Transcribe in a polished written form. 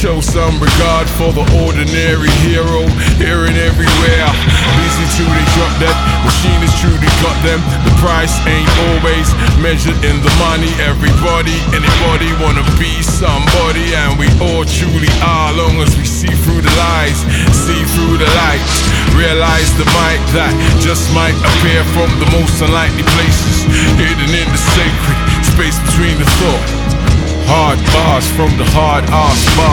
Show some regard for the ordinary hero, here and everywhere. Busy till they drop that, machine has truly got them. The price ain't always measured in the money. Everybody, anybody wanna be somebody, and we all truly are, long as we see through the lies, see through the light. Realize the might that just might appear from the most unlikely places, hidden in the sacred space between the thought. Hard bars from the hard ass bar.